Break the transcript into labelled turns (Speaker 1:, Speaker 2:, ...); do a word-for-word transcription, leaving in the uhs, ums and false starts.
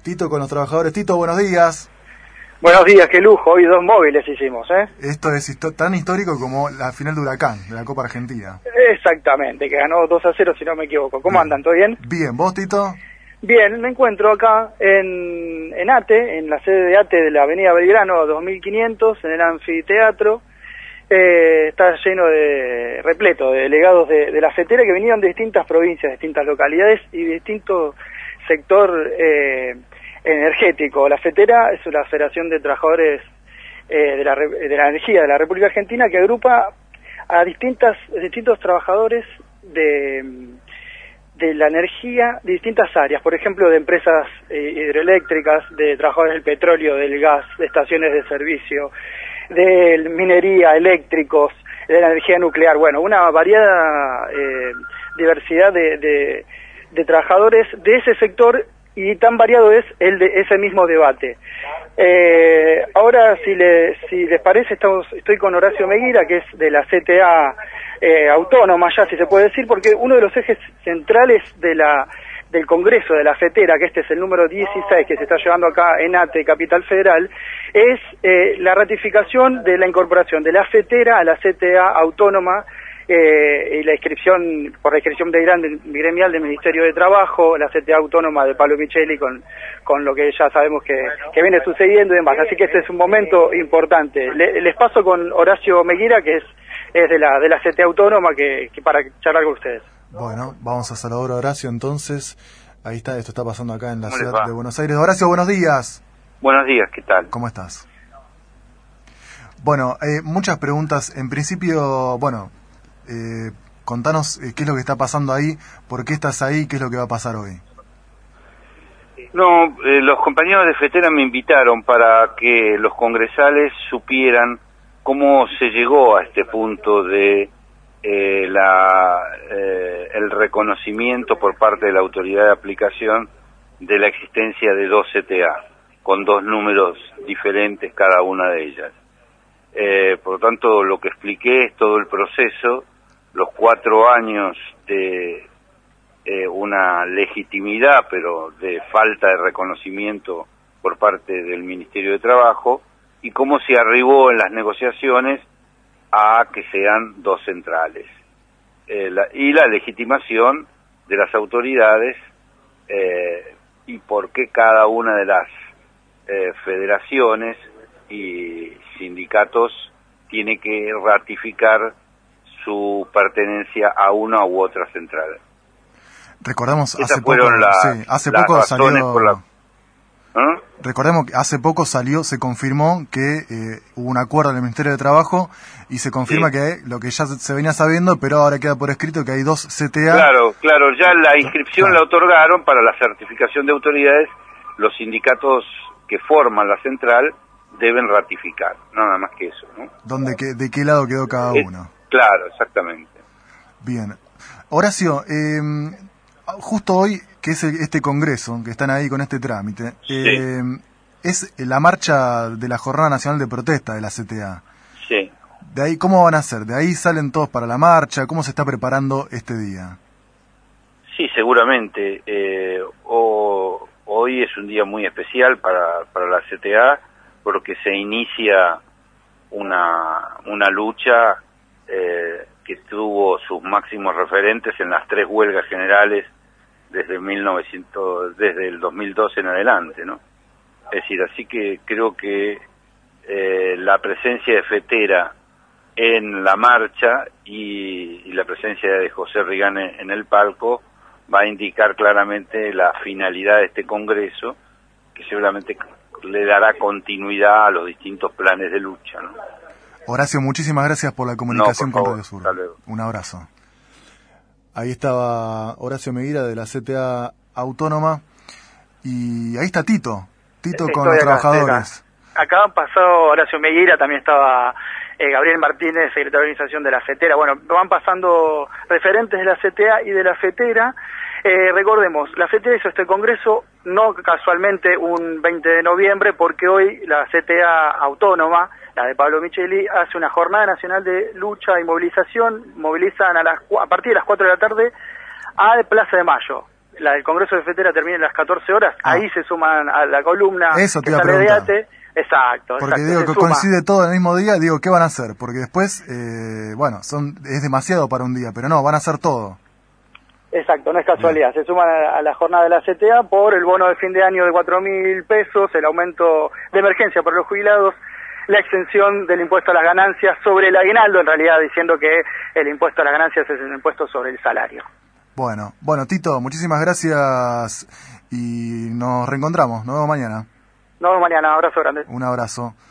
Speaker 1: Tito con los trabajadores. Tito, buenos días.
Speaker 2: Buenos días, qué lujo, hoy dos móviles hicimos, ¿eh?
Speaker 1: Esto es histo- tan histórico como la final de Huracán, de la Copa Argentina.
Speaker 2: Exactamente, que ganó dos a cero si no me equivoco. ¿Cómo
Speaker 1: bien.
Speaker 2: andan? ¿Todo bien?
Speaker 1: Bien, ¿vos, Tito?
Speaker 2: Bien, me encuentro acá en, en ATE, en la sede de ATE de la avenida Belgrano dos mil quinientos, en el anfiteatro. Eh, está lleno de, repleto de delegados de, de la FETERA que vinieron de distintas provincias, distintas localidades y de distinto sector eh, energético. La FETERA es la Federación de Trabajadores eh, de, la, de la Energía de la República Argentina, que agrupa a distintas distintos trabajadores de, de la energía de distintas áreas, por ejemplo, de empresas eh, hidroeléctricas, de trabajadores del petróleo, del gas, de estaciones de servicio, de minería, eléctricos, de la energía nuclear. Bueno, una variada eh, diversidad de, de, de trabajadores de ese sector, y tan variado es el de ese mismo debate. Eh, ahora, si, le, si les parece, estamos, estoy con Horacio Meguira, que es de la C T A eh, autónoma, ya si se puede decir, porque uno de los ejes centrales de la del Congreso de la FETERA, que este es el número dieciséis que se está llevando acá en ATE, Capital Federal, es eh, la ratificación de la incorporación de la FETERA a la C T A autónoma, eh, y la inscripción, por la inscripción de grande, gremial del Ministerio de Trabajo, la C T A autónoma de Pablo Micheli, con, con lo que ya sabemos que, que viene sucediendo y demás. Así que este es un momento importante. Le, les paso con Horacio Meguira, que es, es de la de la C T A autónoma, que, que para charlar con ustedes.
Speaker 1: Bueno, vamos a saludar a Horacio entonces. Ahí está, esto está pasando acá en la
Speaker 3: ¿Cómo
Speaker 1: ciudad
Speaker 3: les va?
Speaker 1: de Buenos Aires. Horacio, buenos días.
Speaker 3: Buenos días, ¿qué tal?
Speaker 1: ¿Cómo estás? Bueno, eh, muchas preguntas. En principio, bueno, eh, contanos eh, qué es lo que está pasando ahí, por qué estás ahí, qué es lo que va a pasar hoy.
Speaker 3: No, eh, los compañeros de FETERA me invitaron para que los congresales supieran cómo se llegó a este punto de eh, la, eh, el reconocimiento por parte de la autoridad de aplicación de la existencia de dos C T A, con dos números diferentes cada una de ellas. Eh, por lo tanto, lo que expliqué es todo el proceso, los cuatro años de eh, una legitimidad, pero de falta de reconocimiento por parte del Ministerio de Trabajo, y cómo se arribó en las negociaciones a que sean dos centrales. Eh, la, y la legitimación de las autoridades eh, y por qué cada una de las eh, federaciones y sindicatos tiene que ratificar su pertenencia a una u otra central.
Speaker 1: Recordemos,
Speaker 3: Esas
Speaker 1: hace poco,
Speaker 3: fueron la,
Speaker 1: sí, hace
Speaker 3: las
Speaker 1: poco
Speaker 3: razones
Speaker 1: salió...
Speaker 3: por la... ¿Ah?
Speaker 1: Recordemos que hace poco salió, se confirmó que eh, hubo un acuerdo en el Ministerio de Trabajo y se confirma
Speaker 3: Sí.
Speaker 1: que lo que ya se, se venía sabiendo, pero ahora queda por escrito que hay dos C T A.
Speaker 3: Claro, claro, ya la inscripción
Speaker 1: Claro.
Speaker 3: la otorgaron para la certificación de autoridades. Los sindicatos que forman la central deben ratificar, nada más que eso, ¿no?
Speaker 1: Donde que, ¿De qué lado quedó cada
Speaker 3: Es-
Speaker 1: uno?
Speaker 3: Claro, exactamente.
Speaker 1: Bien. Horacio, eh, justo hoy, que es el- este congreso, que están ahí con este trámite, eh, es la marcha de la Jornada Nacional de Protesta de la C T A.
Speaker 3: Sí.
Speaker 1: De ahí, ¿cómo van a hacer? ¿De ahí salen todos para la marcha? ¿Cómo se está preparando este día?
Speaker 3: Sí, seguramente. Eh, o, hoy es un día muy especial para, para la C T A porque se inicia una, una lucha eh, que tuvo sus máximos referentes en las tres huelgas generales desde mil novecientos, desde el dos mil doce en adelante, ¿no? Es decir, así que creo que eh, la presencia de FETERA en la marcha y, y la presencia de José Rigán en, en el palco va a indicar claramente la finalidad de este congreso, que seguramente le dará continuidad a los distintos planes de lucha, ¿no?
Speaker 1: Horacio, muchísimas gracias por la comunicación
Speaker 3: No, por
Speaker 1: con
Speaker 3: favor.
Speaker 1: Radio Sur.
Speaker 3: Hasta luego.
Speaker 1: Un abrazo. Ahí estaba Horacio Meguira de la C T A autónoma y ahí está Tito, Tito
Speaker 2: Estoy
Speaker 1: con los
Speaker 2: acá,
Speaker 1: trabajadores.
Speaker 2: Acá. acá han pasado Horacio Meguira, también estaba eh, Gabriel Martínez, secretario de organización de la FETERA. Bueno, van pasando referentes de la C T A y de la FETERA. Eh, recordemos, la FETERA hizo este congreso no casualmente un veinte de noviembre, porque hoy la C T A autónoma, la de Pablo Micheli, hace una jornada nacional de lucha y movilización. Movilizan a, las, a partir de las cuatro de la tarde a Plaza de Mayo. la del Congreso de Fetera termine a las catorce horas,
Speaker 1: ah.
Speaker 2: ahí se suman a la columna
Speaker 1: Eso te
Speaker 2: que
Speaker 1: iba a
Speaker 2: sale de
Speaker 1: preguntar.
Speaker 2: ATE. Exacto,
Speaker 1: porque
Speaker 2: exacto,
Speaker 1: digo
Speaker 2: se
Speaker 1: que
Speaker 2: suma.
Speaker 1: coincide todo en el mismo día, digo, ¿qué van a hacer? Porque después, eh, bueno, son es demasiado para un día, pero no, van a hacer todo.
Speaker 2: Exacto, no es casualidad, Bien. se suman a, a la jornada de la C T A por el bono de fin de año de cuatro mil pesos, el aumento de emergencia para los jubilados, la extensión del impuesto a las ganancias sobre el aguinaldo, en realidad diciendo que el impuesto a las ganancias es el impuesto sobre el salario.
Speaker 1: Bueno, bueno, Tito, muchísimas gracias y nos reencontramos, nos vemos mañana.
Speaker 2: Nos vemos mañana, abrazo grande.
Speaker 1: Un abrazo.